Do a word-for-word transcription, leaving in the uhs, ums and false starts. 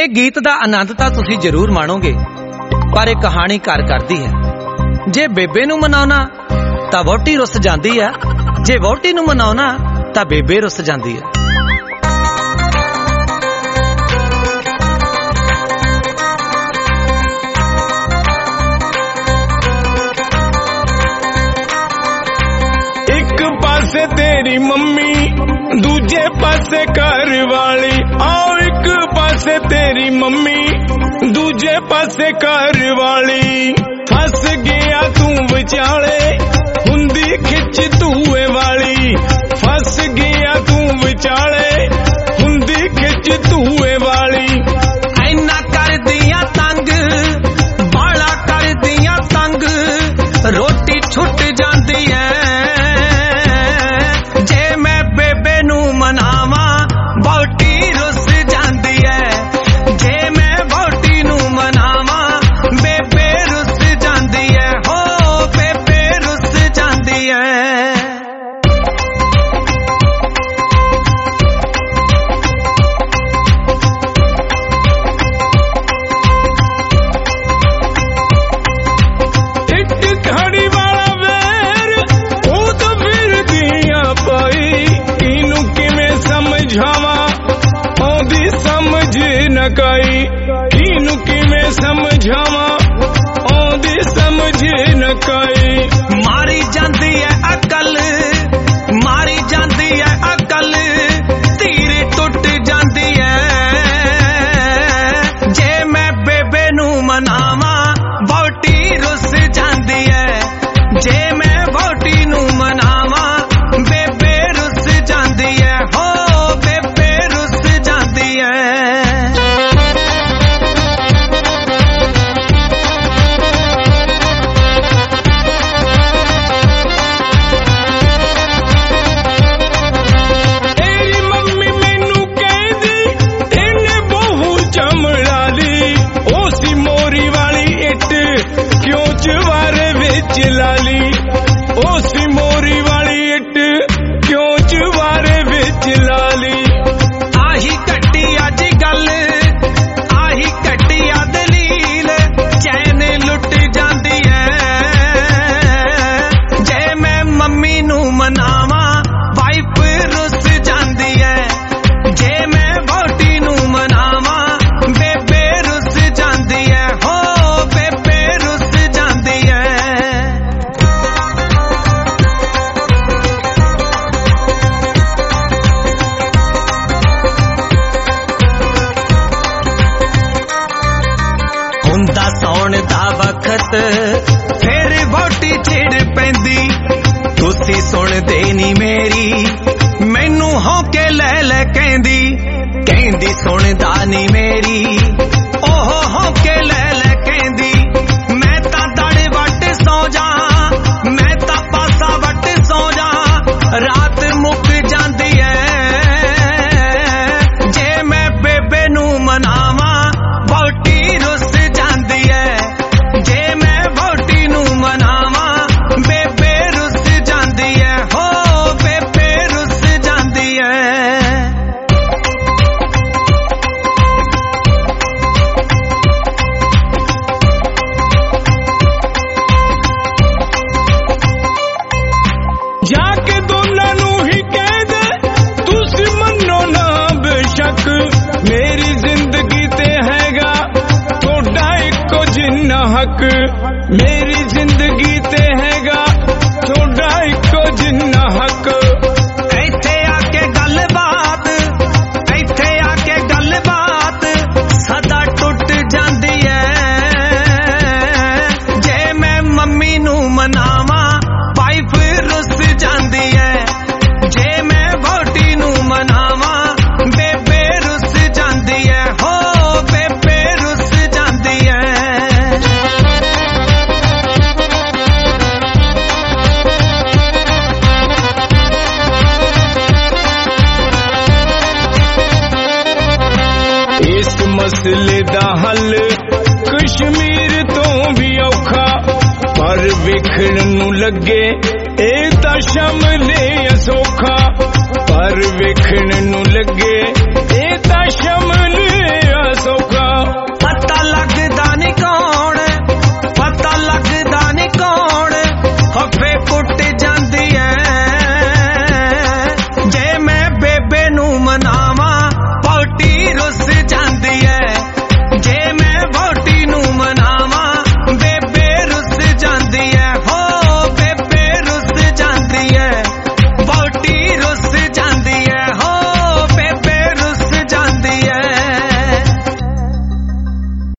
ਇਹ ਗੀਤ ਦਾ ਆਨੰਦ ਤਾਂ ਤੁਸੀਂ ਜ਼ਰੂਰ ਮਾਣੋਗੇ, ਪਰ ਇਹ ਕਹਾਣੀ ਘਰ ਕਰਦੀ ਹੈ। ਜੇ ਬੇਬੇ ਨੂੰ ਮਨਾਉਣਾ ਤਾਂ ਵਹੁਟੀ ਰੁੱਸ ਜਾਂਦੀ ਹੈ, ਜੇ ਵਹੁਟੀ ਨੂੰ ਮਨਾਉਣਾ ਤਾਂ ਬੇਬੇ ਰੁੱਸ ਜਾਂਦੀ ਹੈ। ਇੱਕ ਪਾਸੇ ਤੇਰੀ ਮੰਮੀ, ਦੂਜੇ ਪਾਸੇ ਘਰ ਵਾਲੀ। ਆਓ ਇੱਕ ਪਾਸੇ ਤੇਰੀ ਮੰਮੀ, ਦੂਜੇ ਪਾਸੇ ਘਰ ਵਾਲੀ। ਫਸ ਗਿਆ ਤੂੰ ਵਿਚਾਲੇ, ਹੁੰਦੀ ਖਿੱਚ ਧੂਏ ਵਾਲੀ। ਫਸ ਗਿਆ ਤੂੰ ਵਿਚਾਲੇ, ਹੁੰਦੀ ਖਿੱਚ ਧੂਏ ਵਾਲੀ। ਐਨਾ ਕਰਦੀਆਂ ਤੰਗ, ਬਾਲਾ ਕਰਦੀਆਂ ਤੰਗ, ਰੋਟੀ ਛੁੱਟ ਜਾਂਦੀ ਐ। ਜੇ ਮੈਂ ਬੇਬੇ ਨੂੰ ਮਨਾਵਾਂ, ਵਹੁਟੀ ਰੁੱਸ ਜਾਂਦੀ ਐ। ਜੇ ਮੈਂ ਵਹੁਟੀ ਨੂੰ ਮਨਾਵਾਂ, ਬੇਬੇ ਰੁੱਸ ਜਾਂਦੀ ਐ। ਹੋ ਬੇਬੇ ਰੁੱਸ ਜਾਂਦੀ ਐ। ਕਿਨੂੰ ਕਿਵੇਂ ਸਮਝਾਵਾਂ, ਆਉਂਦੀ ਸਮਝ ਨ ਕੋਈ। ਮਾਰੀ ਜਾਂਦੀ ਐ ਅਕਲ, ਮਾਰੀ ਜਾਂਦੀ ਐ ਅਕਲ, ਧੀਰ ਟੁੱਟ ਜਾਂਦੀ ਐ। ਜੇ ਮੈਂ ਬੇਬੇ ਨੂੰ ਮਨਾਵਾਂ, ਵਹੁਟੀ ਰੁੱਸ ਜਾਂਦੀ ਐ। ਜੇ ਮੈਂ ਵਹੁਟੀ ਨੂੰ ਮਨਾਵਾਂ, ਬੇਬੇ ਰੁੱਸ ਜਾਂਦੀ ਐ। ਹੋ ਬੇਬੇ ਰੁੱਸ ਜਾਂਦੀ ਐ। ਲਾਲੀ ਉਹ ਸੀ ਮੋਰੀ ਵਾਲੀ ਇੱਟ, ਕਿਉਂ ਚਵਾਰੇ ਵਿੱਚ ਲਾਲੀ। ਆਹੀ ਘੱਟੀ ਅੱਜ ਗੱਲ, ਆਹੀ ਘੱਟੀ ਆ ਦਲੀਲ, ਚੈਨ ਲੁੱਟ ਜਾਂਦੀ ਐ। ਜੇ ਮੈਂ ਮੰਮੀ ਨੂੰ ਮਨਾਵਾਂ, ਵਾਈਫ ਰੁੱਸ ਜਾਂਦੀ ਐ। ਜੇ ਮੈਂ ਵਹੁਟੀ ਨੂੰ ਮਨਾਵਾਂ, ਬੇਬੇ ਰੁੱਸ ਜਾਂਦੀ ਐ। ਹੋ ਬੇਬੇ ਰੁੱਸ ਜਾਂਦੀ ਐ। ਹੁੰਦਾ ਸੌਣ ਦਾ ਵਕਤ, ਫਿਰ ਵਹੁਟੀ ਛਿੜ ਪੈਂਦੀ। ਤੁਸੀਂ ਸੁਣਦੇ ਨੀ ਮੇਰੀ, ਮੈਨੂੰ ਹੌਕੇ ਲੈ ਲੈ ਕਹਿੰਦੀ। ਕਹਿੰਦੀ ਸੁਣਦਾ ਨੀ ਮੇਰੀ, ਉਹ ਹੌਕੇ ਲੈ ਲੈ ਕਹਿੰਦੀ। ਮੈਂ ਤਾਂ ਦੜ ਵੱਟ ਸੌ ਜਾ, ਮੈਂ ਤਾਂ ਪਾਸਾ ਵੱਟ ਸੌ ਜਾ, ਰਾਤ ਮੁੱਕ ਜਾਂਦੀ ਐ। ਜੇ ਮੈਂ ਬੇਬੇ ਨੂੰ ਮਨਾਵਾਂ, ਵਹੁਟੀ ਰੁੱਸ ਜਾਂਦੀ ਐ। ਜੇ ਮੈਂ ਵਹੁਟੀ ਨੂੰ ਮਨਾਵਾਂ, ਬੇਬੇ ਰੁੱਸ ਜਾਂਦੀ ਐ। ਹੋ ਬੇਬੇ ਰੁੱਸ ਜਾਂਦੀ ਐ। ਜਾ ਕੇ ਦੋਨਾਂ ਨੂੰ ਹੀ ਕਹਿ ਦੇ, ਤੁਸੀਂ ਮੰਨੋ ਨਾ ਬੇਸ਼ੱਕ। ਮੇਰੀ ਜ਼ਿੰਦਗੀ ਤੇ ਹੈਗਾ ਤੁਹਾਡਾ ਇੱਕੋ ਜਿੰਨਾ ਹੱਕ। ਮੇਰੀ ਜ਼ਿੰਦਗੀ ਤੇ ਹੈਗਾ ਤੁਹਾਡਾ ਇੱਕੋ ਜਿੰਨਾ ਹੱਕ। ਇੱਥੇ ਆ ਕੇ ਗੱਲਬਾਤ, ਇੱਥੇ ਆ ਕੇ ਗੱਲਬਾਤ, ਸਦਾ ਟੁੱਟ ਜਾਂਦੀ ਐ। ਜੇ ਮੈਂ ਮੰਮੀ ਨੂੰ ਮਨਾਵਾਂ, ਵਾਈਫ ਰੁੱਸ ਜਾਂਦੀ ਐ। ਜੇ ਮੈਂ ਵਹੁਟੀ ਨੂੰ ਮਨਾਵਾਂ, ਬੇਬੇ ਰੁੱਸ ਜਾਂਦੀ ਐ। ਹੋ ਬੇਬੇ ਰੁੱਸ ਜਾਂਦੀ ਐ। ਇਸ ਮਸਲੇ ਦਾ ਹੱਲ ਕਸ਼ਮੀਰ ਤੋਂ ਵੀ ਔਖਾ, ਪਰ ਵੇਖਣ ਨੂੰ ਲੱਗੇ ਇਹ ਤਾਂ ਸ਼ਮਲੇ ਅਸੌਖਾ। ਪਰ ਵੇਖਣ ਨੂੰ ਲੱਗੇ ਇਹ ਤਾਂ ਸ਼ਮਲੇ ਅਸੌਖਾ।